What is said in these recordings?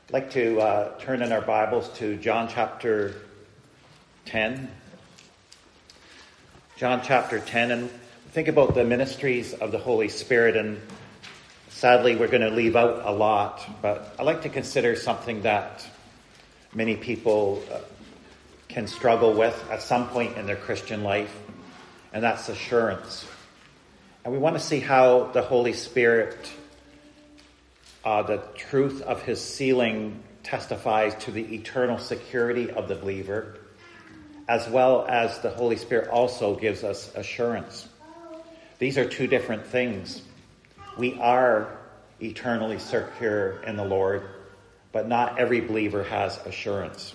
I'd like to turn in our Bibles to John chapter 10. John chapter 10, and think about the ministries of the Holy Spirit. And sadly, we're going to leave out a lot, but I'd like to consider something that many people can struggle with at some point in their Christian life, and that's assurance. And we want to see how the Holy Spirit, the truth of his sealing, testifies to the eternal security of the believer, as well as the Holy Spirit also gives us assurance. These are two different things. We are eternally secure in the Lord, but not every believer has assurance.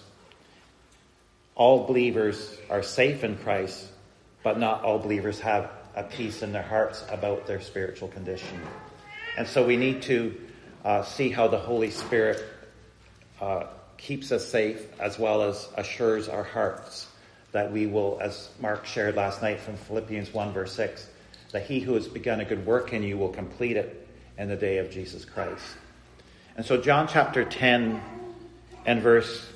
All believers are safe in Christ, but not all believers have a peace in their hearts about their spiritual condition. And so we need to see how the Holy Spirit keeps us safe, as well as assures our hearts that we will, as Mark shared last night from Philippians 1 verse 6, that he who has begun a good work in you will complete it in the day of Jesus Christ. And so John chapter 10 and verse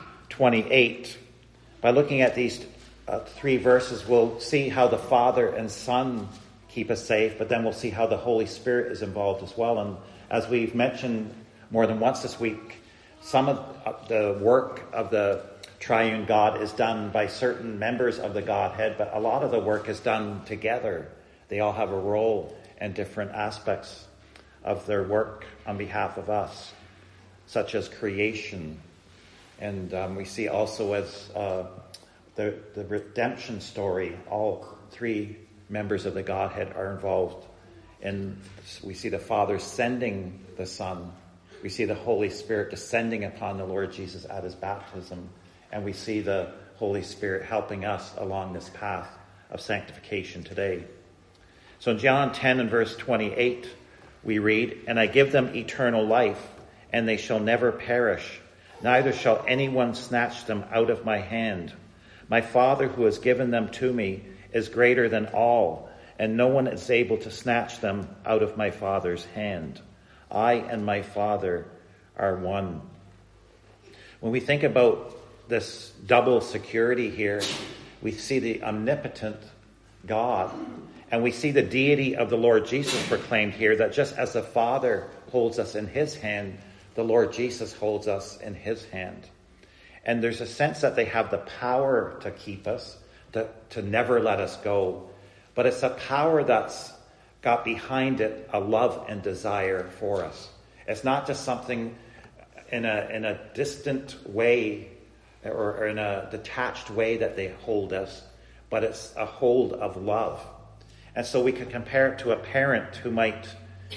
28, by looking at these three verses, we'll see how the Father and Son keep us safe, but then we'll see how the Holy Spirit is involved as well. And as we've mentioned more than once this week, some of the work of the triune God is done by certain members of the Godhead, but a lot of the work is done together. They all have a role in different aspects of their work on behalf of us, such as creation. And we see also as the redemption story, all three members of the Godhead are involved. And we see the Father sending the Son. We see the Holy Spirit descending upon the Lord Jesus at his baptism. And we see the Holy Spirit helping us along this path of sanctification today. So in John 10 and verse 28, we read, "And I give them eternal life, and they shall never perish, neither shall anyone snatch them out of my hand. My Father who has given them to me is greater than all, and no one is able to snatch them out of my Father's hand. I and my Father are one." When we think about this double security here, we see the omnipotent God, and we see the deity of the Lord Jesus proclaimed here, that just as the Father holds us in his hand, the Lord Jesus holds us in his hand. And there's a sense that they have the power to keep us, to never let us go. But it's a power that's got behind it a love and desire for us. It's not just something in a distant way or in a detached way that they hold us, but it's a hold of love. And so we can compare it to a parent who might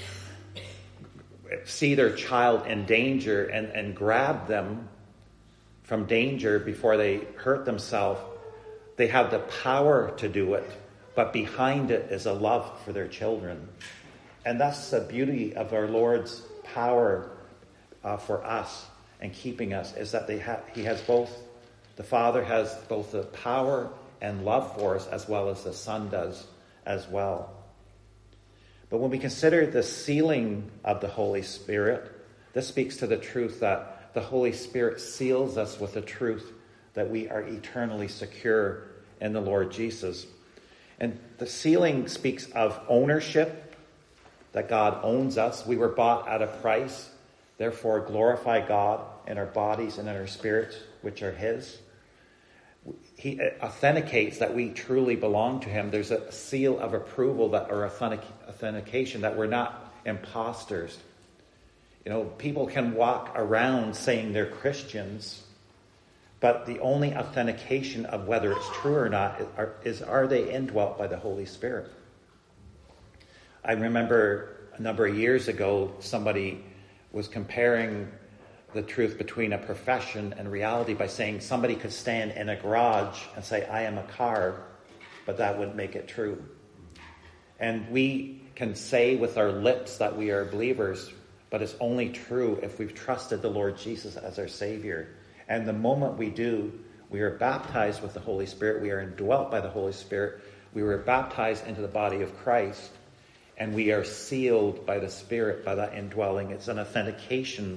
see their child in danger and grab them from danger before they hurt themselves. They have the power to do it, but behind it is a love for their children. And that's the beauty of our Lord's power for us and keeping us, is that he has both, the Father has both the power and love for us, as well as the Son does as well. But when we consider the sealing of the Holy Spirit, this speaks to the truth that the Holy Spirit seals us with the truth that we are eternally secure in the Lord Jesus. And the sealing speaks of ownership, that God owns us. We were bought at a price. Therefore, glorify God in our bodies and in our spirits, which are his. He authenticates that we truly belong to him. There's a seal of approval or authentication that we're not imposters. You know, people can walk around saying they're Christians, but the only authentication of whether it's true or not is are they indwelt by the Holy Spirit? I remember a number of years ago, somebody was comparing the truth between a profession and reality by saying somebody could stand in a garage and say, "I am a car," but that wouldn't make it true. And we can say with our lips that we are believers, but it's only true if we've trusted the Lord Jesus as our Savior. And the moment we do, we are baptized with the Holy Spirit. We are indwelt by the Holy Spirit. We were baptized into the body of Christ. And we are sealed by the Spirit, by that indwelling. It's an authentication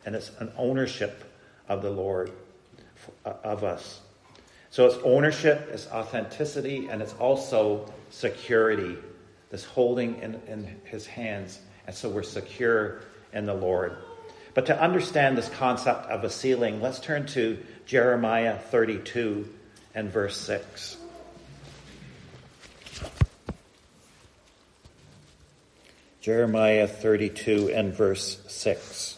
and it's an ownership of the Lord, of us. So it's ownership, it's authenticity, and it's also security, this holding in his hands. And so we're secure in the Lord. But to understand this concept of a sealing, let's turn to Jeremiah 32 and verse 6. Jeremiah 32 and verse 6.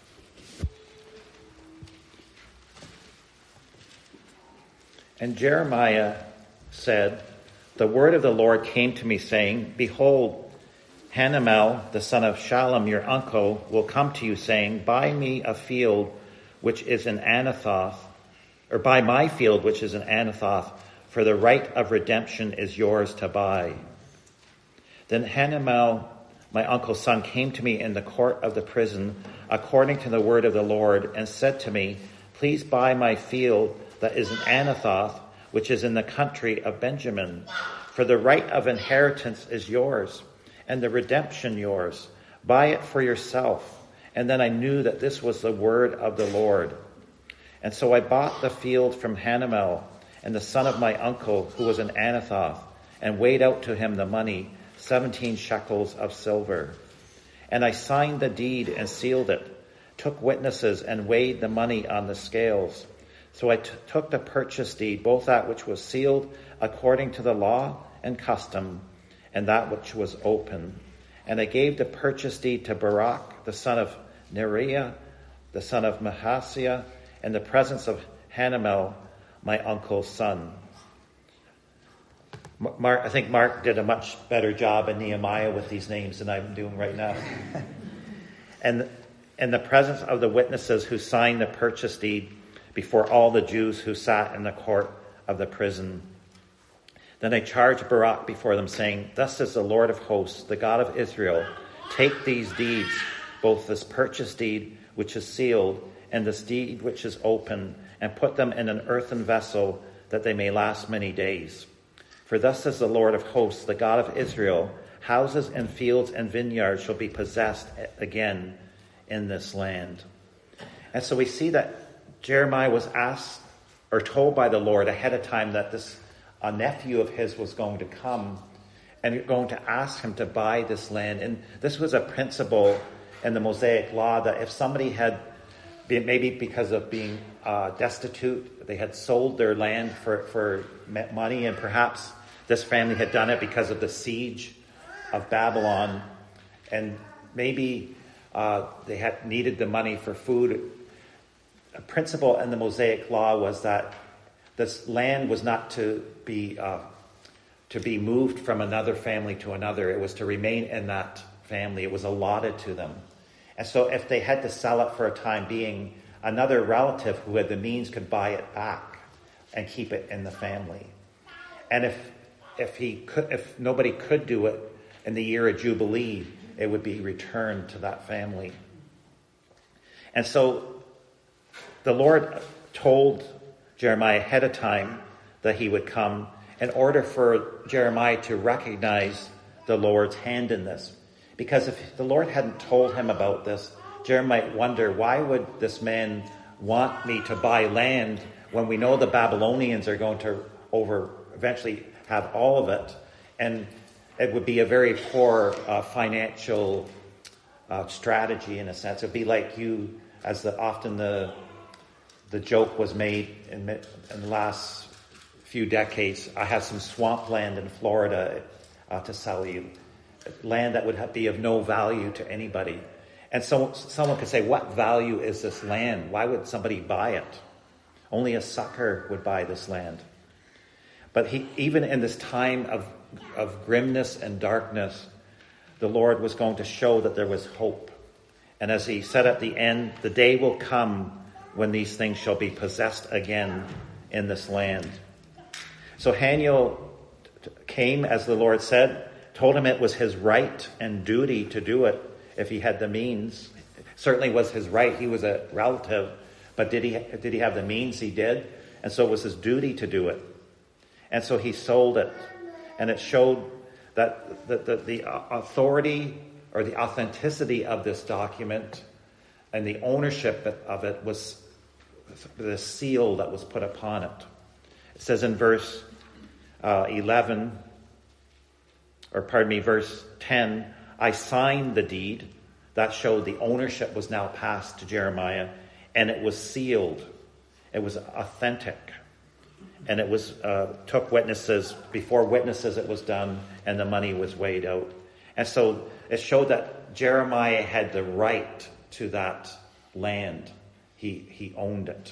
And Jeremiah said, "The word of the Lord came to me, saying, Behold, Hanamel, the son of Shallum, your uncle, will come to you, saying, Buy me a field which is in Anathoth, or buy my field which is in Anathoth, for the right of redemption is yours to buy." Then Hanamel, my uncle's son, came to me in the court of the prison, according to the word of the Lord, and said to me, "Please buy my field that is in Anathoth, which is in the country of Benjamin, for the right of inheritance is yours, and the redemption yours. Buy it for yourself." And then I knew that this was the word of the Lord. And so I bought the field from Hanamel, and the son of my uncle, who was in Anathoth, and weighed out to him the money, 17 shekels of silver. And I signed the deed and sealed it, took witnesses and weighed the money on the scales. So I took the purchase deed, both that which was sealed according to the law and custom, and that which was open. And I gave the purchase deed to Barak, the son of Neriah, the son of Mahasiah, in the presence of Hanamel, my uncle's son. I think Mark did a much better job in Nehemiah with these names than I'm doing right now. And in the presence of the witnesses who signed the purchase deed before all the Jews who sat in the court of the prison. Then I charged Barak before them, saying, "Thus says the Lord of hosts, the God of Israel, take these deeds, both this purchase deed which is sealed and this deed which is open, and put them in an earthen vessel, that they may last many days. For thus says the Lord of hosts, the God of Israel, houses and fields and vineyards shall be possessed again in this land." And so we see that Jeremiah was asked or told by the Lord ahead of time that a nephew of his was going to come and going to ask him to buy this land. And this was a principle in the Mosaic law that if somebody had been, maybe because of being destitute, they had sold their land for money, and perhaps this family had done it because of the siege of Babylon, and maybe they had needed the money for food. A principle in the Mosaic law was that this land was not to be moved from another family to another. It was to remain in that family. It was allotted to them. And so if they had to sell it for a time being, another relative who had the means could buy it back and keep it in the family. And if nobody could do it in the year of Jubilee, it would be returned to that family. And so the Lord told Jeremiah ahead of time that he would come in order for Jeremiah to recognize the Lord's hand in this. Because if the Lord hadn't told him about this, Jeremiah might wonder, why would this man want me to buy land when we know the Babylonians are going to eventually have all of it? And it would be a very poor financial strategy in a sense. It would be like you, as often the joke was made in the last few decades, I have some swampland in Florida to sell you. Land that would be of no value to anybody. And so someone could say, what value is this land? Why would somebody buy it? Only a sucker would buy this land. But even in this time of grimness and darkness, the Lord was going to show that there was hope. And as he said at the end, the day will come when these things shall be possessed again in this land. So Hananiah came, as the Lord said, told him it was his right and duty to do it if he had the means. It certainly was his right. He was a relative. But did he have the means? He did. And so it was his duty to do it. And so he sold it. And it showed that the authority or the authenticity of this document And the ownership of it was the seal that was put upon it. It says in verse 10, I signed the deed. That showed the ownership was now passed to Jeremiah, and it was sealed. It was authentic. And it was took witnesses. Before witnesses it was done, and the money was weighed out. And so it showed that Jeremiah had the right to that land. He owned it.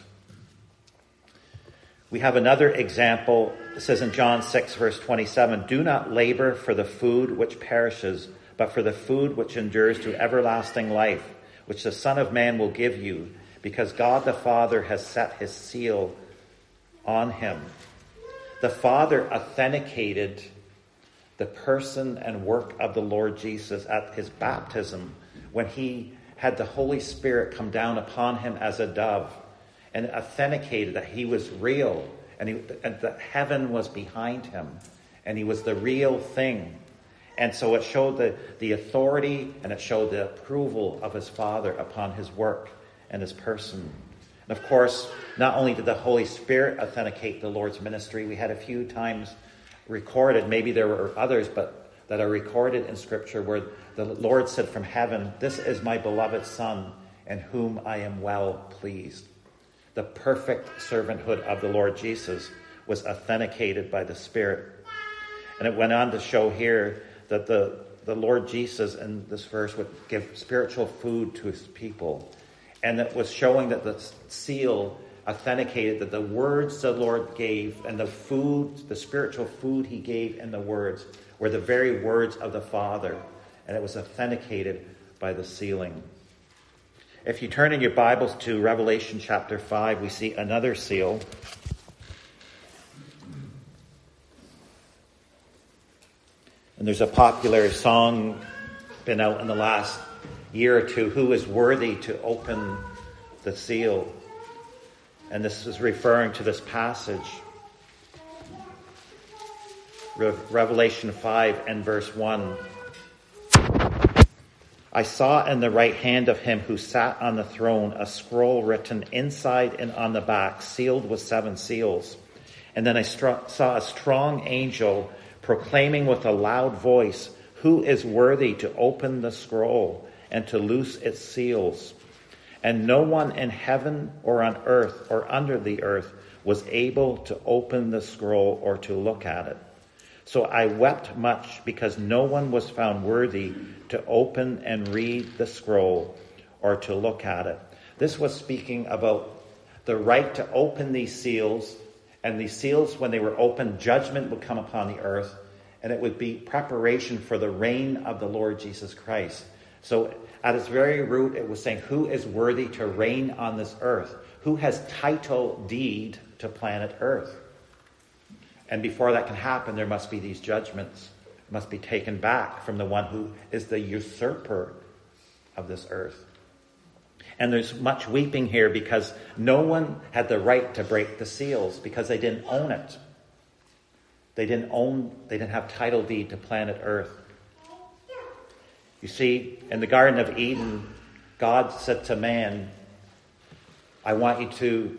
We have another example. It says in John 6, verse 27, do not labor for the food which perishes, but for the food which endures to everlasting life, which the Son of Man will give you, because God the Father has set his seal on him. The Father authenticated the person and work of the Lord Jesus at his baptism, when he had the Holy Spirit come down upon him as a dove, and authenticated that he was real, and that heaven was behind him, and he was the real thing. And so it showed the authority, and it showed the approval of his Father upon his work and his person. And of course, not only did the Holy Spirit authenticate the Lord's ministry, we had a few times recorded, maybe there were others, but that are recorded in Scripture, where the Lord said from heaven, this is my beloved Son, in whom I am well pleased. The perfect servanthood of the Lord Jesus was authenticated by the Spirit. And it went on to show here that the Lord Jesus in this verse would give spiritual food to his people. And it was showing that the seal authenticated that the words the Lord gave and the food, the spiritual food he gave in the words, were the very words of the Father. And it was authenticated by the sealing. If you turn in your Bibles to Revelation chapter 5, we see another seal. And there's a popular song been out in the last year or two, who is worthy to open the seal? And this is referring to this passage. Revelation 5 and verse 1. I saw in the right hand of him who sat on the throne a scroll written inside and on the back, sealed with 7 seals. And then I saw a strong angel proclaiming with a loud voice, who is worthy to open the scroll and to loose its seals? And no one in heaven or on earth or under the earth was able to open the scroll or to look at it. So I wept much because no one was found worthy to open and read the scroll or to look at it. This was speaking about the right to open these seals. And these seals, when they were opened, judgment would come upon the earth. And it would be preparation for the reign of the Lord Jesus Christ. So at its very root, it was saying, who is worthy to reign on this earth? Who has title deed to planet Earth? And before that can happen, there must be these judgments, must be taken back from the one who is the usurper of this earth. And there's much weeping here because no one had the right to break the seals because they didn't own it. They didn't have title deed to planet Earth. You see, in the Garden of Eden, God said to man, I want you to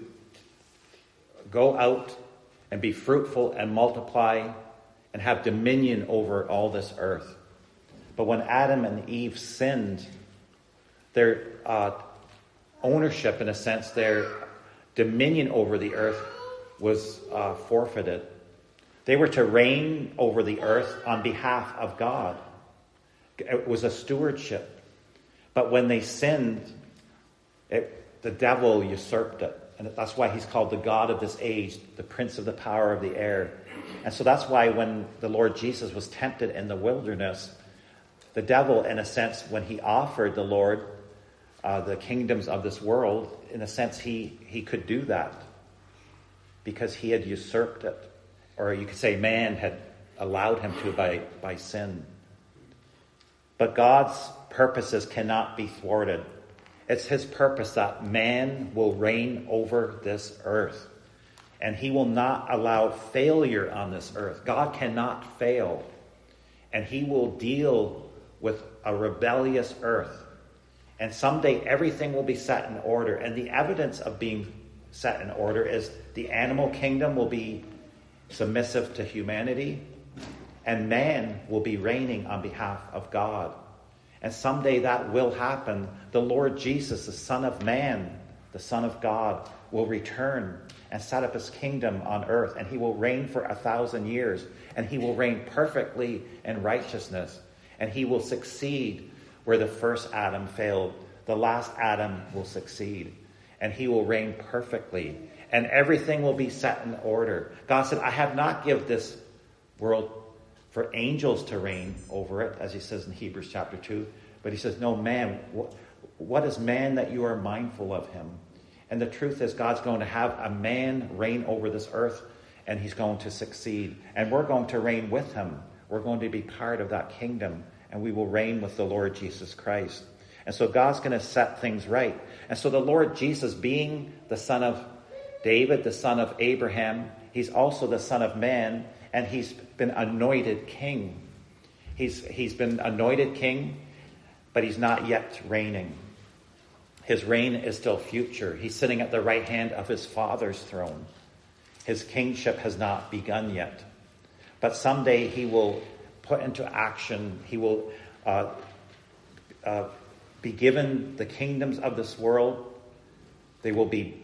go out and be fruitful and multiply and have dominion over all this earth. But when Adam and Eve sinned, their ownership, in a sense, their dominion over the earth was forfeited. They were to reign over the earth on behalf of God. It was a stewardship. But when they sinned, the devil usurped it. And that's why he's called the God of this age, the prince of the power of the air. And so that's why when the Lord Jesus was tempted in the wilderness, the devil, in a sense, when he offered the Lord the kingdoms of this world, in a sense, he could do that because he had usurped it. Or you could say man had allowed him to by sin. But God's purposes cannot be thwarted. It's his purpose that man will reign over this earth. And he will not allow failure on this earth. God cannot fail. And he will deal with a rebellious earth. And someday everything will be set in order. And the evidence of being set in order is the animal kingdom will be submissive to humanity, and man will be reigning on behalf of God. And someday that will happen. The Lord Jesus, the Son of Man, the Son of God, will return and set up his kingdom on earth, and he will reign for 1,000 years, and he will reign perfectly in righteousness, and he will succeed where the first Adam failed. The last Adam will succeed, and he will reign perfectly, and everything will be set in order. God said, I have not given this world for angels to reign over it, as he says in Hebrews chapter 2. But he says, no, man, what is man that you are mindful of him? And the truth is, God's going to have a man reign over this earth, and he's going to succeed. And we're going to reign with him. We're going to be part of that kingdom, and we will reign with the Lord Jesus Christ. And so God's going to set things right. And so the Lord Jesus, being the son of David, the son of Abraham, he's also the Son of Man, and he's been anointed king. He's been anointed king, but he's not yet reigning. His reign is still future. He's sitting at the right hand of his Father's throne. His kingship has not begun yet. But someday he will put into action, he will be given the kingdoms of this world. They will be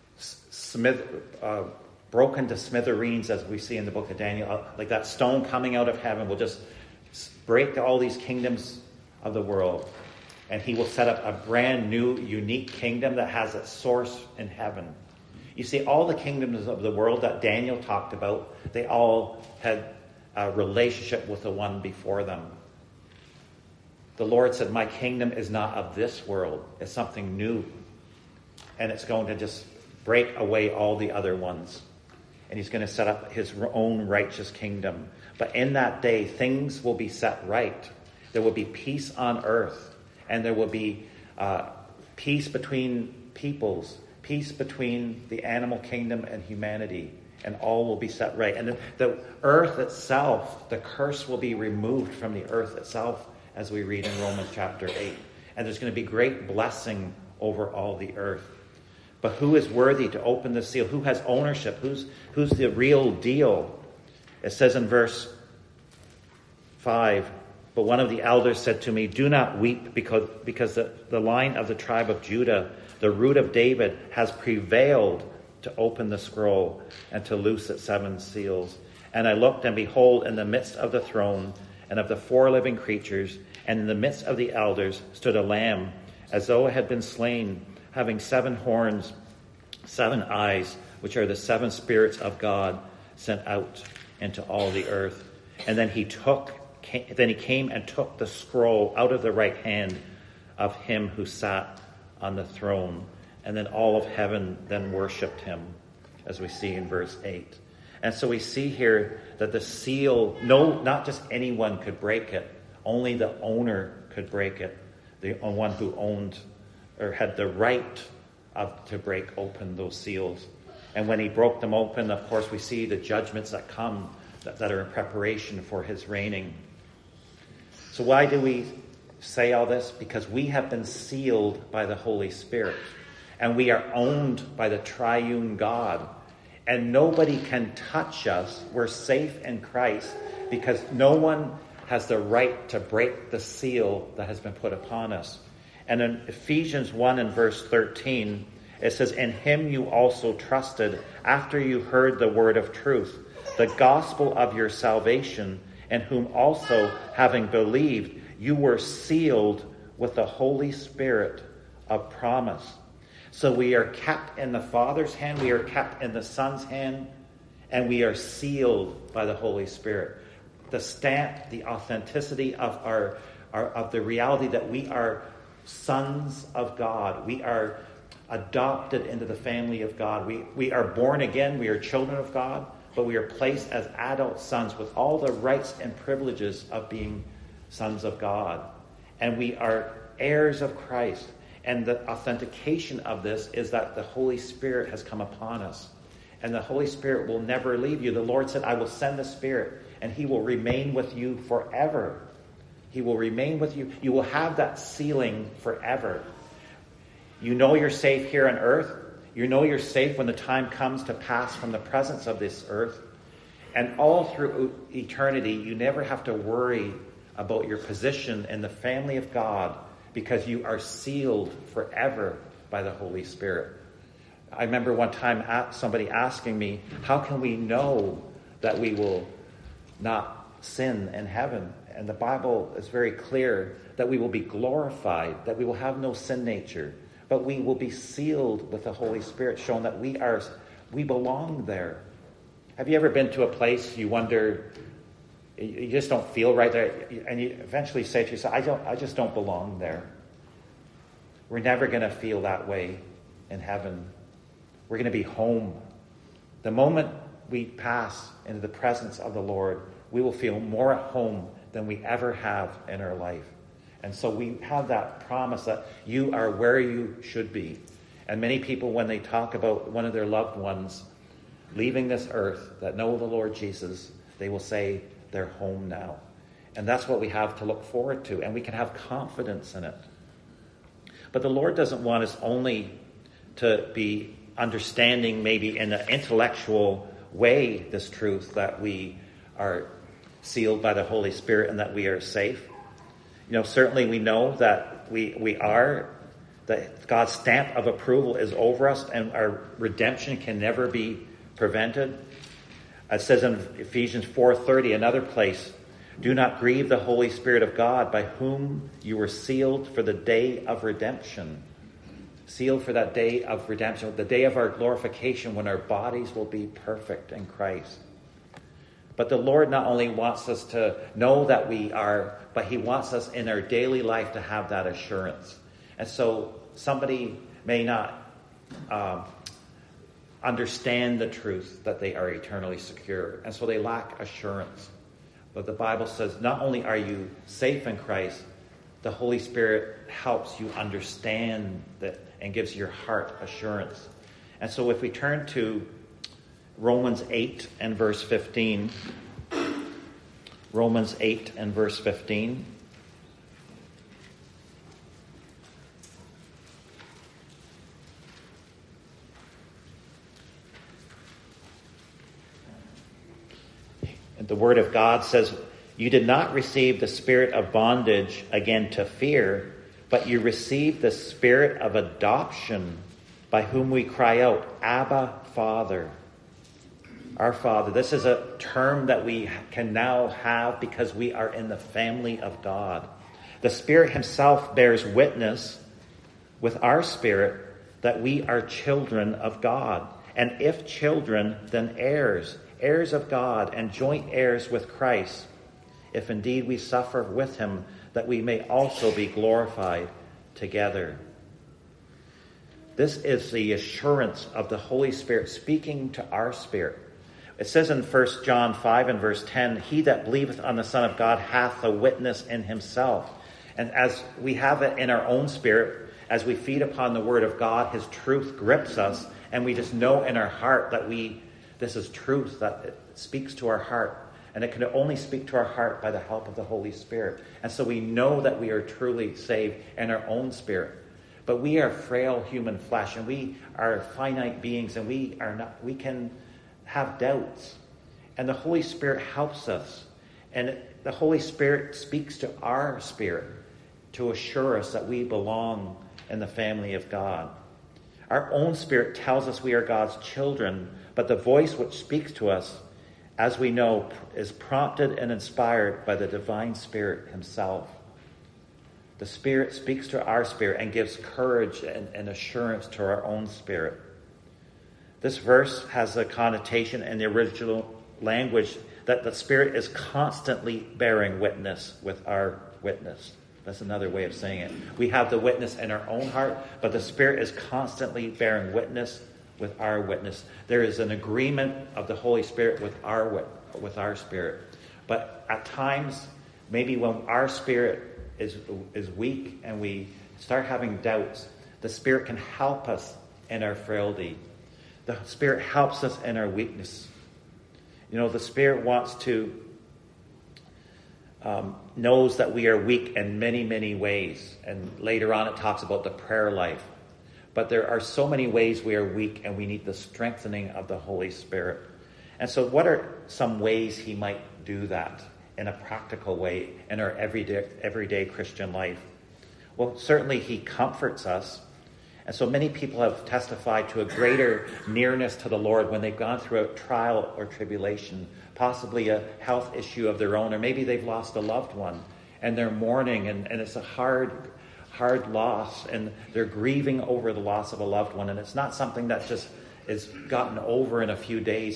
broken to smithereens, as we see in the book of Daniel. Like that stone coming out of heaven will just break all these kingdoms of the world. And he will set up a brand new, unique kingdom that has its source in heaven. You see, all the kingdoms of the world that Daniel talked about, they all had a relationship with the one before them. The Lord said, my kingdom is not of this world. It's something new. And it's going to just break away all the other ones. And he's going to set up his own righteous kingdom. But in that day, things will be set right. There will be peace on earth. And there will be peace between peoples, peace between the animal kingdom and humanity, and all will be set right. And the earth itself, the curse will be removed from the earth itself, as we read in Romans chapter 8. And there's going to be great blessing over all the earth. But who is worthy to open the seal? Who has ownership? Who's the real deal? It says in verse 5, but one of the elders said to me, do not weep, because the line of the tribe of Judah, the root of David, has prevailed to open the scroll and to loose its 7 seals. And I looked, and behold, in the midst of the throne and of the 4 living creatures, and in the midst of the elders, stood a lamb, as though it had been slain, having 7 horns, 7 eyes, which are the 7 spirits of God sent out into all the earth. And then he came and took the scroll out of the right hand of him who sat on the throne. And then all of heaven then worshipped him, as we see in verse 8. And so we see here that the seal, not just anyone could break it. Only the owner could break it. The one who owned or had the right to break open those seals. And when he broke them open, of course, we see the judgments that come that are in preparation for his reigning. So why do we say all this? Because we have been sealed by the Holy Spirit. And we are owned by the triune God. And nobody can touch us. We're safe in Christ because no one has the right to break the seal that has been put upon us. And in Ephesians 1 and verse 13, it says, in him you also trusted after you heard the word of truth, the gospel of your salvation, in whom also, having believed, you were sealed with the Holy Spirit of promise. So we are kept in the Father's hand, we are kept in the Son's hand, and we are sealed by the Holy Spirit. The stamp, the authenticity of of the reality that we are sons of God. We are adopted into the family of God. We are born again, we are children of God, but we are placed as adult sons with all the rights and privileges of being sons of God. And we are heirs of Christ. And the authentication of this is that the Holy Spirit has come upon us. And the Holy Spirit will never leave you. The Lord said, I will send the Spirit, and he will remain with you forever. He will remain with you. You will have that sealing forever. You know you're safe here on earth. You know you're safe when the time comes to pass from the presence of this earth. And all through eternity, you never have to worry about your position in the family of God because you are sealed forever by the Holy Spirit. I remember one time somebody asking me, how can we know that we will not sin in heaven? And the Bible is very clear that we will be glorified, that we will have no sin nature, but we will be sealed with the Holy Spirit, showing that we belong there. Have you ever been to a place you wonder, you just don't feel right there, and you eventually say to yourself, I just don't belong there. We're never going to feel that way in heaven. We're going to be home. The moment we pass into the presence of the Lord, we will feel more at home than we ever have in our life. And so we have that promise that you are where you should be. And many people, when they talk about one of their loved ones leaving this earth that know the Lord Jesus, they will say they're home now. And that's what we have to look forward to. And we can have confidence in it. But the Lord doesn't want us only to be understanding maybe in an intellectual way this truth that we are sealed by the Holy Spirit and that we are safe. Certainly we know that we are, that God's stamp of approval is over us and our redemption can never be prevented. It says in Ephesians 4:30, another place, do not grieve the Holy Spirit of God, by whom you were sealed for the day of redemption. Sealed for that day of redemption, the day of our glorification when our bodies will be perfect in Christ. But the Lord not only wants us to know that we are, but he wants us in our daily life to have that assurance. And so somebody may not understand the truth that they are eternally secure. And so they lack assurance. But the Bible says not only are you safe in Christ, the Holy Spirit helps you understand that and gives your heart assurance. And so if we turn to Romans 8 and verse 15. Romans 8 and verse 15. And the Word of God says, you did not receive the spirit of bondage again to fear, but you received the spirit of adoption, by whom we cry out, Abba, Father. Our Father. This is a term that we can now have because we are in the family of God. The Spirit himself bears witness with our spirit that we are children of God. And if children, then heirs, heirs of God and joint heirs with Christ, if indeed we suffer with him, that we may also be glorified together. This is the assurance of the Holy Spirit speaking to our spirit. It says in 1 John 5 and verse 10, he that believeth on the Son of God hath a witness in himself. And as we have it in our own spirit, as we feed upon the Word of God, his truth grips us, and we just know in our heart that this is truth, that it speaks to our heart. And it can only speak to our heart by the help of the Holy Spirit. And so we know that we are truly saved in our own spirit. But we are frail human flesh, and we are finite beings, and we can have doubts. And the Holy Spirit helps us. And the Holy Spirit speaks to our spirit to assure us that we belong in the family of God. Our own spirit tells us we are God's children, but the voice which speaks to us, as we know, is prompted and inspired by the divine Spirit himself. The Spirit speaks to our spirit and gives courage and assurance to our own spirit. This verse has a connotation in the original language that the Spirit is constantly bearing witness with our witness. That's another way of saying it. We have the witness in our own heart, but the Spirit is constantly bearing witness with our witness. There is an agreement of the Holy Spirit with our spirit. But at times, maybe when our spirit is weak and we start having doubts, the Spirit can help us in our frailty. The Spirit helps us in our weakness. The Spirit wants to knows that we are weak in many, many ways. And later on it talks about the prayer life. But there are so many ways we are weak, and we need the strengthening of the Holy Spirit. And so what are some ways he might do that in a practical way in our everyday Christian life? Well, certainly he comforts us. And so many people have testified to a greater nearness to the Lord when they've gone through a trial or tribulation, possibly a health issue of their own, or maybe they've lost a loved one and they're mourning, and it's a hard loss, and they're grieving over the loss of a loved one. And it's not something that just is gotten over in a few days.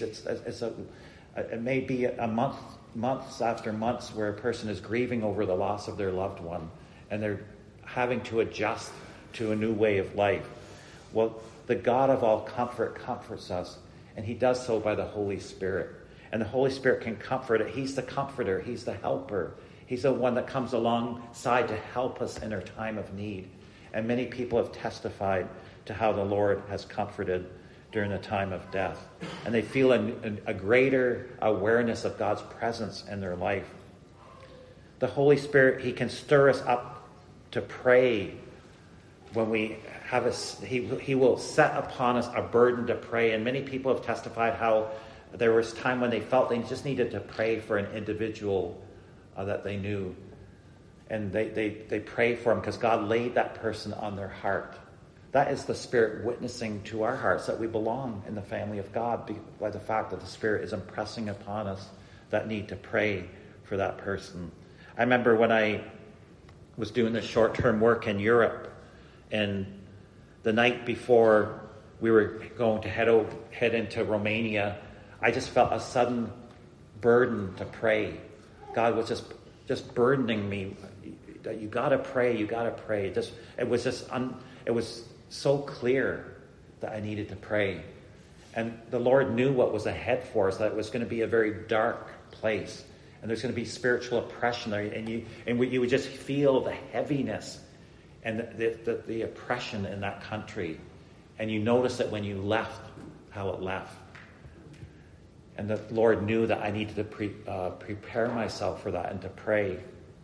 It may be a months after months where a person is grieving over the loss of their loved one, and they're having to adjust to a new way of life. Well, the God of all comfort comforts us, and he does so by the Holy Spirit. And the Holy Spirit can comfort it. He's the comforter. He's the helper. He's the one that comes alongside to help us in our time of need. And many people have testified to how the Lord has comforted during the time of death. And they feel a greater awareness of God's presence in their life. The Holy Spirit, he can stir us up to pray when we have he will set upon us a burden to pray. And many people have testified how there was time when they felt they just needed to pray for an individual that they knew. And they pray for them because God laid that person on their heart. That is the Spirit witnessing to our hearts that we belong in the family of God by the fact that the Spirit is impressing upon us that need to pray for that person. I remember when I was doing this short-term work in Europe, and the night before we were going to head into Romania, I just felt a sudden burden to pray. God was just burdening me. You got to pray. You got to pray. It was so clear that I needed to pray, and the Lord knew what was ahead for us. That it was going to be a very dark place, and there's going to be spiritual oppression there, and you would just feel the heaviness and the oppression in that country, and you notice it when you left, how it left. And the Lord knew that I needed to prepare myself for that and to pray.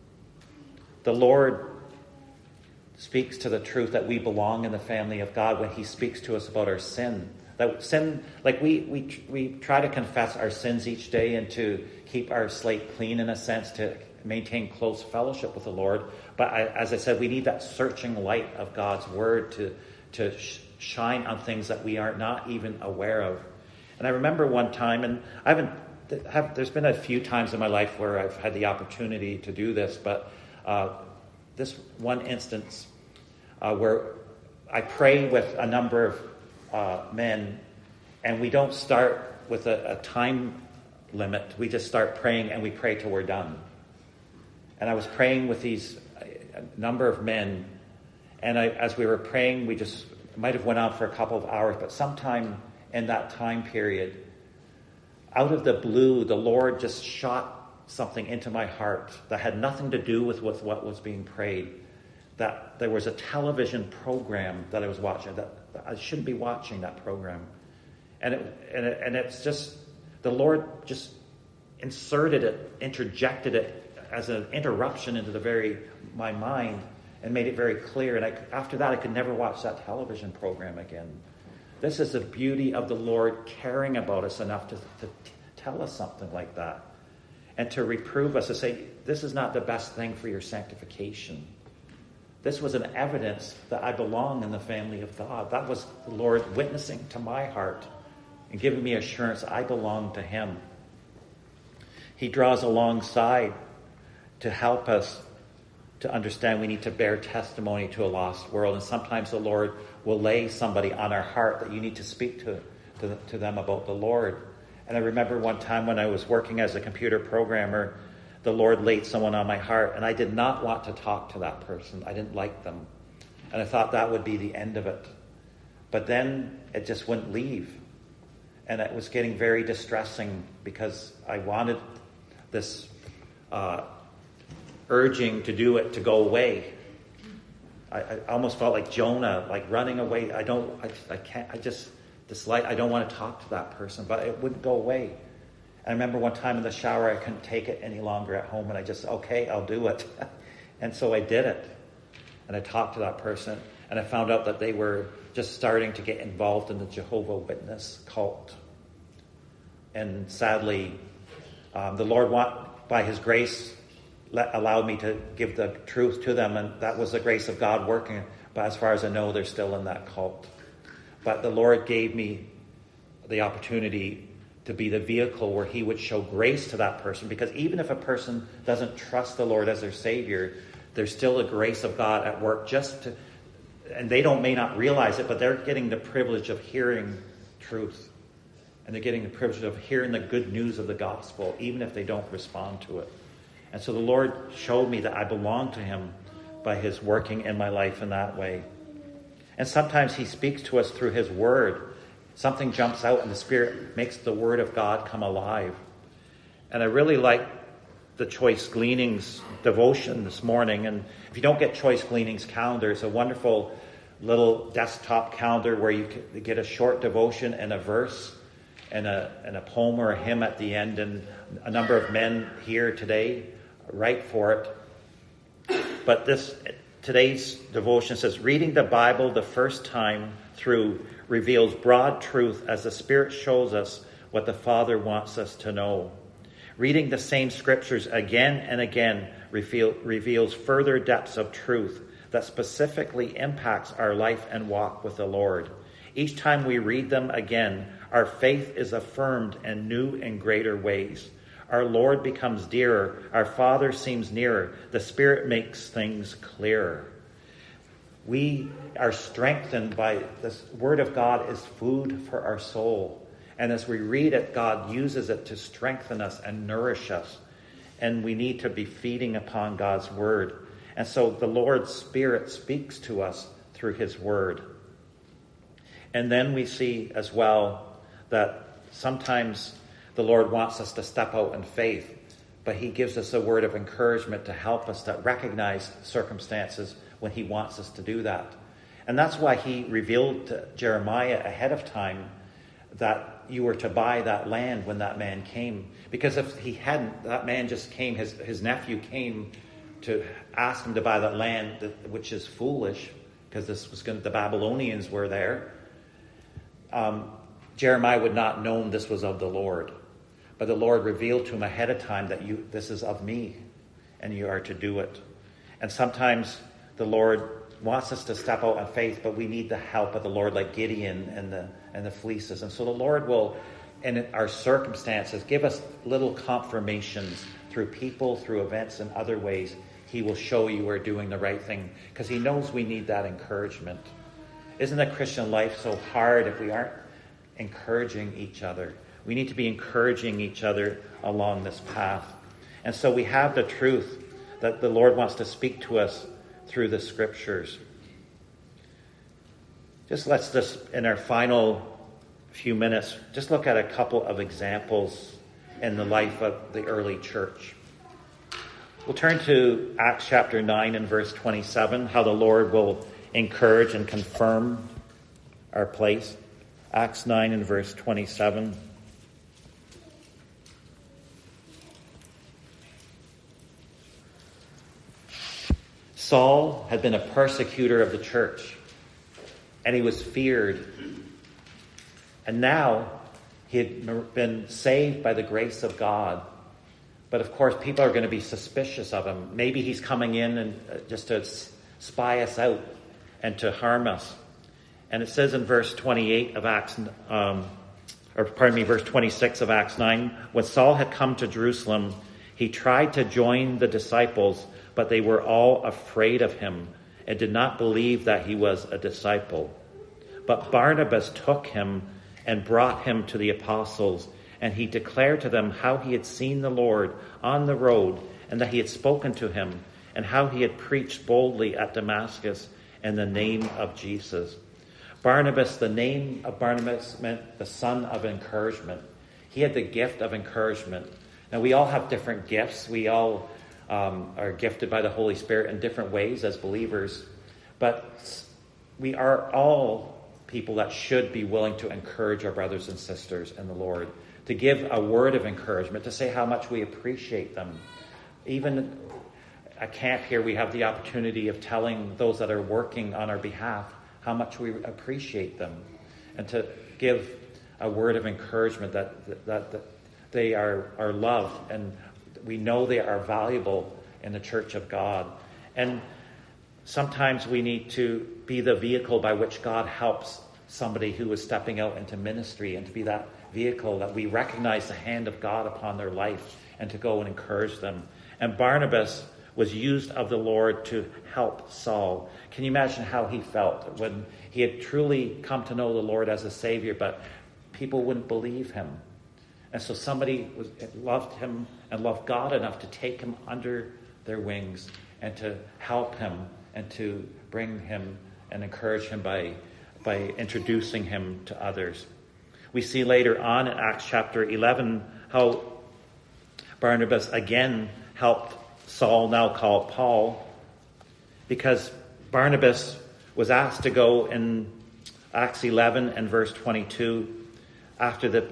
The Lord speaks to the truth that we belong in the family of God when he speaks to us about our sin. That sin, like we try to confess our sins each day and to keep our slate clean, in a sense, to maintain close fellowship with the Lord. But as I said, we need that searching light of God's word to shine on things that we are not even aware of. And I remember one time, and there's been a few times in my life where I've had the opportunity to do this, but this one instance where I pray with a number of men, and we don't start with a time limit. We just start praying, and we pray till we're done. And I was praying with a number of men, and as we were praying, we just might have went on for a couple of hours, but sometime in that time period, out of the blue, the Lord just shot something into my heart that had nothing to do with what was being prayed. That there was a television program that I was watching, that I shouldn't be watching that program. And it's just, the Lord just interjected it as an interruption into my mind, and made it very clear. And after that, I could never watch that television program again. This is the beauty of the Lord caring about us enough to tell us something like that, and to reprove us, to say, this is not the best thing for your sanctification. This was an evidence that I belong in the family of God. That was the Lord witnessing to my heart and giving me assurance I belong to him. He draws alongside to help us to understand we need to bear testimony to a lost world. And sometimes the Lord will lay somebody on our heart that you need to speak to them about the Lord. And I remember one time when I was working as a computer programmer, the Lord laid someone on my heart, and I did not want to talk to that person. I didn't like them. And I thought that would be the end of it. But then it just wouldn't leave. And it was getting very distressing because I wanted this urging to do it to go away. I almost felt like Jonah, like running away. I don't want to talk to that person, but it wouldn't go away. I remember one time in the shower, I couldn't take it any longer at home, and I just, okay, I'll do it. And so I did it. And I talked to that person, and I found out that they were just starting to get involved in the Jehovah Witness cult. And sadly, the Lord, by his grace, allowed me to give the truth to them, and that was the grace of God working. But as far as I know, they're still in that cult. But the Lord gave me the opportunity to be the vehicle where he would show grace to that person, because even if a person doesn't trust the Lord as their Savior, there's still a grace of God at work and they may not realize it, but they're getting the privilege of hearing truth. And they're getting the privilege of hearing the good news of the gospel, even if they don't respond to it. And so the Lord showed me that I belong to him by his working in my life in that way. And sometimes he speaks to us through his word. Something jumps out and the Spirit makes the word of God come alive. And I really like the Choice Gleanings devotion this morning. And if you don't get Choice Gleanings calendar, it's a wonderful little desktop calendar where you can get a short devotion and a verse and a poem or a hymn at the end. And a number of men here today write for it. But today's devotion says, reading the Bible the first time through reveals broad truth as the Spirit shows us what the Father wants us to know. Reading the same scriptures again and again reveals further depths of truth that specifically impacts our life and walk with the Lord. Each time we read them again, our faith is affirmed in new and greater ways. Our Lord becomes dearer. Our Father seems nearer. The Spirit makes things clearer. We are strengthened by this word of God is food for our soul. And as we read it, God uses it to strengthen us and nourish us. And we need to be feeding upon God's word. And so the Lord's Spirit speaks to us through his word. And then we see as well that sometimes the Lord wants us to step out in faith, but he gives us a word of encouragement to help us to recognize circumstances when he wants us to do that. And that's why he revealed to Jeremiah ahead of time that you were to buy that land when that man came. Because if he hadn't, that man just came, his nephew came to ask him to buy that land, which is foolish, because the Babylonians were there. Jeremiah would not have known this was of the Lord. But the Lord revealed to him ahead of time that this is of me, and you are to do it. And sometimes the Lord wants us to step out in faith, but we need the help of the Lord, like Gideon and the fleeces. And so the Lord will, in our circumstances, give us little confirmations through people, through events, and other ways. He will show you we're doing the right thing, because he knows we need that encouragement. Isn't the Christian life so hard if we aren't encouraging each other? We need to be encouraging each other along this path. And so we have the truth that the Lord wants to speak to us through the scriptures. Let's just, in our final few minutes, just look at a couple of examples in the life of the early church. We'll turn to Acts chapter 9 and verse 27, how the Lord will encourage and confirm our place. Acts 9 and verse 27. Saul had been a persecutor of the church, and he was feared. And now he had been saved by the grace of God. But of course, people are going to be suspicious of him. Maybe he's coming in and just to spy us out and to harm us. And it says in verse 28 of verse 26 of Acts 9, when Saul had come to Jerusalem, he tried to join the disciples, but they were all afraid of him and did not believe that he was a disciple. But Barnabas took him and brought him to the apostles, and he declared to them how he had seen the Lord on the road, and that he had spoken to him, and how he had preached boldly at Damascus in the name of Jesus. Barnabas, the name of Barnabas meant the son of encouragement. He had the gift of encouragement. Now, we all have different gifts. We all are gifted by the Holy Spirit in different ways as believers. But we are all people that should be willing to encourage our brothers and sisters in the Lord. to give a word of encouragement, to say how much we appreciate them. Even at camp here, we have the opportunity of telling those that are working on our behalf how much we appreciate them, and to give a word of encouragement that they are loved, and we know they are valuable in the church of God. And sometimes we need to be the vehicle by which God helps somebody who is stepping out into ministry, and to be that vehicle that we recognize the hand of God upon their life, and to go and encourage them. And Barnabas was used of the Lord to help Saul. Can you imagine how he felt when he had truly come to know the Lord as a Savior, but people wouldn't believe him? And so somebody loved him and loved God enough to take him under their wings and to help him and to bring him and encourage him by introducing him to others. We see later on in Acts chapter 11 how Barnabas again helped Saul, now called Paul, because Barnabas was asked to go in Acts 11 and verse 22 after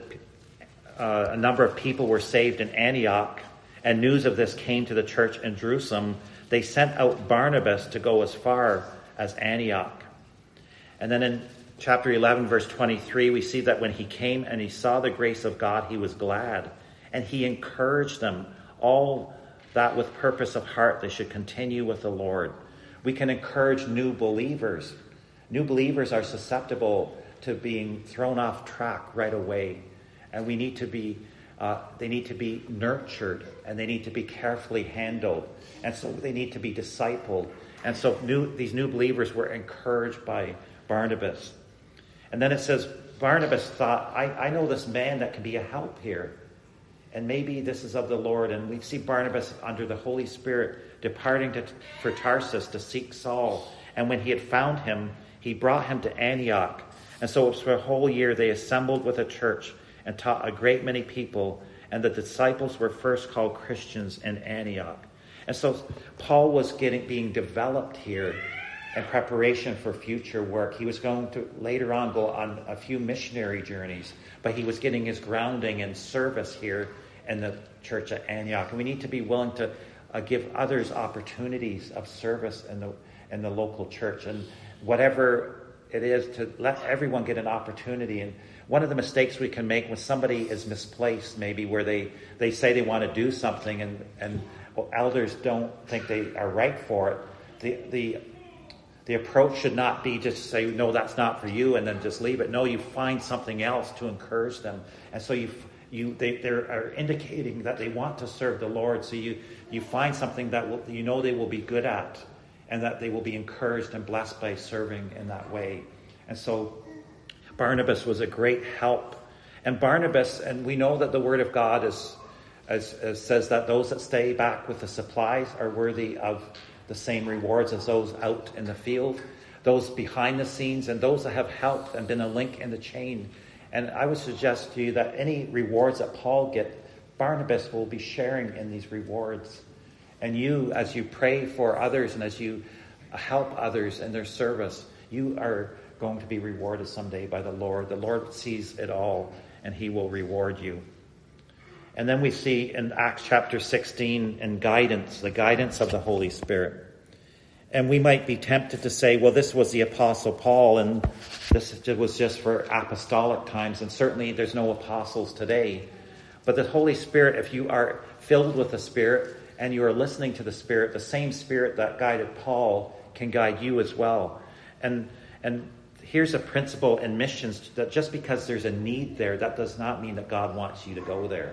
a number of people were saved in Antioch, and news of this came to the church in Jerusalem. They sent out Barnabas to go as far as Antioch. And then in chapter 11, verse 23, we see that when he came and he saw the grace of God, he was glad, and he encouraged them all that with purpose of heart they should continue with the Lord. We can encourage new believers. New believers are susceptible to being thrown off track right away, and we need to be they need to be nurtured, and they need to be carefully handled, and so they need to be discipled. And so these new believers were encouraged by Barnabas. And then it says Barnabas thought, I know this man that can be a help here, and maybe this is of the Lord. And we see Barnabas under the Holy Spirit departing for Tarsus to seek Saul. And when he had found him, he brought him to Antioch. And so for a whole year they assembled with a church and taught a great many people. And the disciples were first called Christians in Antioch. And so Paul was being developed here in preparation for future work. He was going to later on go on a few missionary journeys, but he was getting his grounding in service here in the church at Antioch. And we need to be willing to give others opportunities of service in the local church, and whatever it is, to let everyone get an opportunity. And one of the mistakes we can make when somebody is misplaced, maybe where they say they want to do something and elders don't think they are right for it, the approach should not be just say, no, that's not for you, and then just leave it. No, you find something else to encourage them. And so they are indicating that they want to serve the Lord. So you find something that they will be good at, and that they will be encouraged and blessed by serving in that way. And so Barnabas was a great help. And Barnabas, and we know that the Word of God says that those that stay back with the supplies are worthy of the same rewards as those out in the field, those behind the scenes, and those that have helped and been a link in the chain. And I would suggest to you that any rewards that Paul gets, Barnabas will be sharing in these rewards. And you, as you pray for others and as you help others in their service, you are going to be rewarded someday by the Lord. The Lord sees it all, and he will reward you. And then we see in Acts chapter 16 the guidance of the Holy Spirit. And we might be tempted to say, well, this was the Apostle Paul, and this was just for apostolic times, and certainly there's no apostles today. But the Holy Spirit, if you are filled with the Spirit and you are listening to the Spirit, the same Spirit that guided Paul can guide you as well. And here's a principle in missions, that just because there's a need there, that does not mean that God wants you to go there.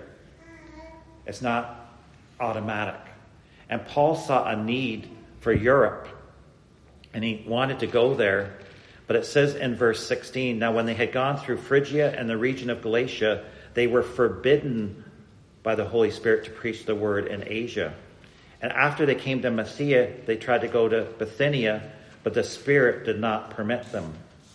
It's not automatic. And Paul saw a need for Europe, and he wanted to go there. But it says in verse 16, now when they had gone through Phrygia and the region of Galatia, they were forbidden by the Holy Spirit to preach the word in Asia. And after they came to Mysia, they tried to go to Bithynia, but the Spirit did not permit them.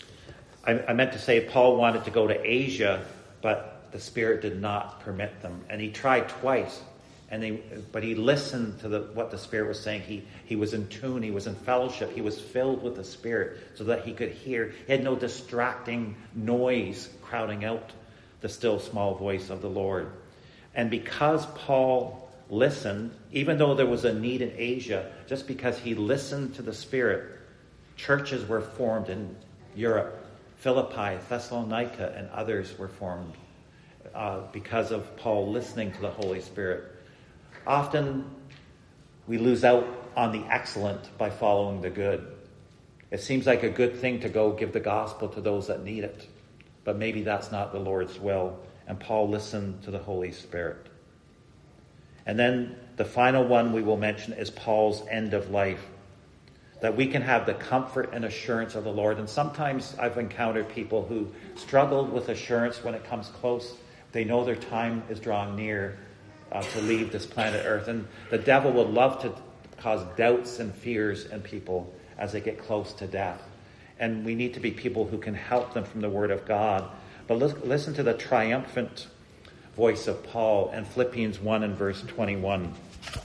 I meant to say Paul wanted to go to Asia, but the Spirit did not permit them. And he tried twice, but he listened to what the Spirit was saying. He was in tune, he was in fellowship, he was filled with the Spirit so that he could hear. He had no distracting noise crowding out the still small voice of the Lord. And because Paul listened, even though there was a need in Asia, just because he listened to the Spirit, churches were formed in Europe. Philippi, Thessalonica, and others were formed because of Paul listening to the Holy Spirit. Often we lose out on the excellent by following the good. It seems like a good thing to go give the gospel to those that need it, but maybe that's not the Lord's will. And Paul listened to the Holy Spirit. And then the final one we will mention is Paul's end of life. That we can have the comfort and assurance of the Lord. And sometimes I've encountered people who struggled with assurance when it comes close. They know their time is drawing near to leave this planet Earth. And the devil would love to cause doubts and fears in people as they get close to death. And we need to be people who can help them from the Word of God. But listen to the triumphant voice of Paul in Philippians 1 and verse 21.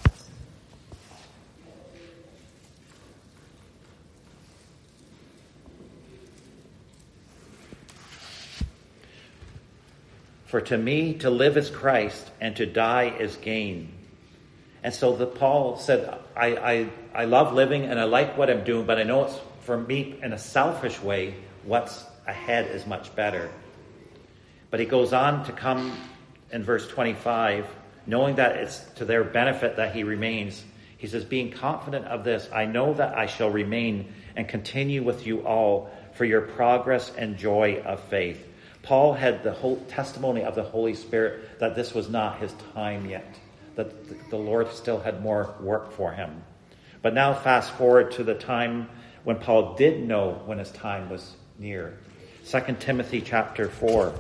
For to me, to live is Christ, and to die is gain. And so Paul said, I love living and I like what I'm doing, but I know it's for me in a selfish way, what's ahead is much better. But he goes on to come in verse 25, knowing that it's to their benefit that he remains. He says, being confident of this, I know that I shall remain and continue with you all for your progress and joy of faith. Paul had the whole testimony of the Holy Spirit that this was not his time yet, that the Lord still had more work for him. But now fast forward to the time when Paul did know when his time was near. 2 Timothy chapter 4.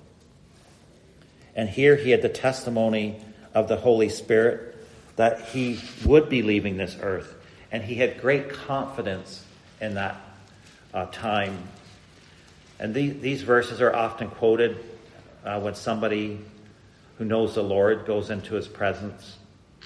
And here he had the testimony of the Holy Spirit that he would be leaving this earth. And he had great confidence in that time. And these verses are often quoted when somebody who knows the Lord goes into his presence.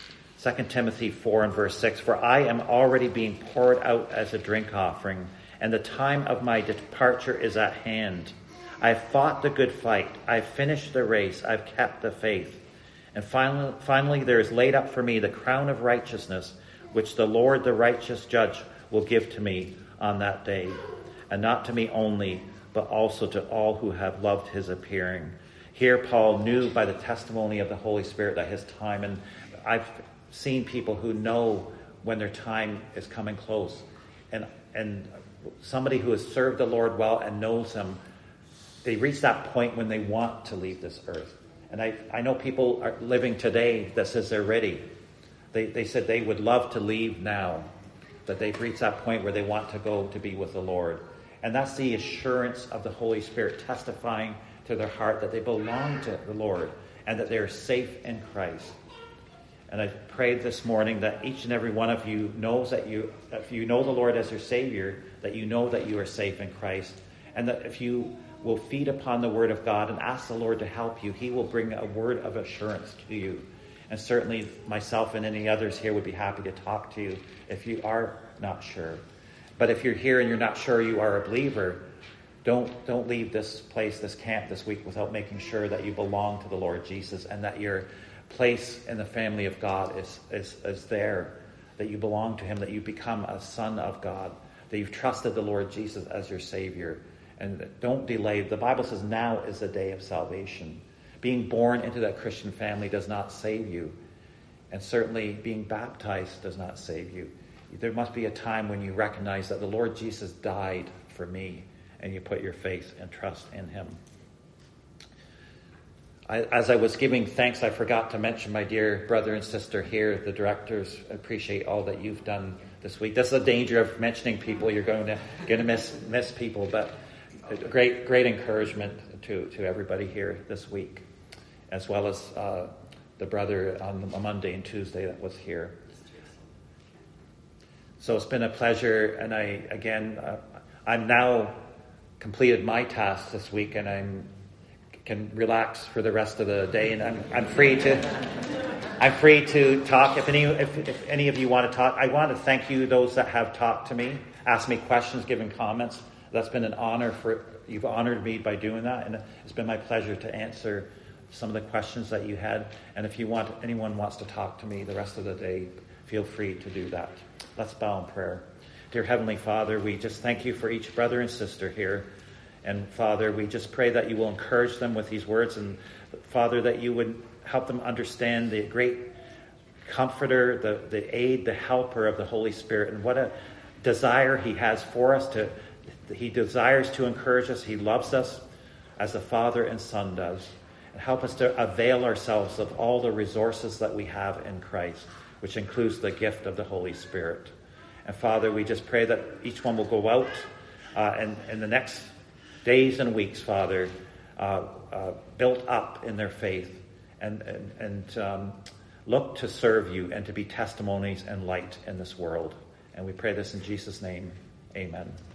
2 Timothy 4 and verse 6, for I am already being poured out as a drink offering, and the time of my departure is at hand. I have fought the good fight. I have finished the race. I have kept the faith. And finally, there is laid up for me the crown of righteousness, which the Lord, the righteous judge, will give to me on that day. And not to me only, but also to all who have loved his appearing. Here, Paul knew by the testimony of the Holy Spirit that his time, and I've seen people who know when their time is coming close. And somebody who has served the Lord well and knows him, they reach that point when they want to leave this earth. And I know people are living today that says they're ready. They said they would love to leave now, that they've reached that point where they want to go to be with the Lord. And that's the assurance of the Holy Spirit testifying to their heart that they belong to the Lord and that they are safe in Christ. And I prayed this morning that each and every one of you knows that if you know the Lord as your Savior, that you know that you are safe in Christ. And that if you will feed upon the Word of God and ask the Lord to help you, he will bring a word of assurance to you. And certainly myself and any others here would be happy to talk to you if you are not sure. But if you're here and you're not sure you are a believer, don't leave this place, this camp this week without making sure that you belong to the Lord Jesus and that your place in the family of God is there, that you belong to him, that you become a son of God, that you've trusted the Lord Jesus as your Savior. And don't delay. The Bible says now is the day of salvation. Being born into that Christian family does not save you. And certainly being baptized does not save you. There must be a time when you recognize that the Lord Jesus died for me and you put your faith and trust in him. As I was giving thanks, I forgot to mention my dear brother and sister here, the directors. Appreciate all that you've done this week. That's the danger of mentioning people. You're going to miss people, but great encouragement to everybody here this week, as well as the brother on Monday and Tuesday that was here. So it's been a pleasure, and I'm now completed my task this week, and I can relax for the rest of the day, and I'm free to talk. If any of you want to talk, I want to thank you, those that have talked to me, asked me questions, given comments. That's been an honor you've honored me by doing that, and it's been my pleasure to answer some of the questions that you had. And if anyone wants to talk to me the rest of the day, feel free to do that. Let's bow in prayer. Dear Heavenly Father, we just thank you for each brother and sister here. And Father, we just pray that you will encourage them with these words. And Father, that you would help them understand the great comforter, the aid, the helper of the Holy Spirit. And what a desire he has for us. He desires to encourage us. He loves us as the Father and Son does. And help us to avail ourselves of all the resources that we have in Christ, which includes the gift of the Holy Spirit. And Father, we just pray that each one will go out and in the next days and weeks, Father, built up in their faith and look to serve you and to be testimonies and light in this world. And we pray this in Jesus' name. Amen.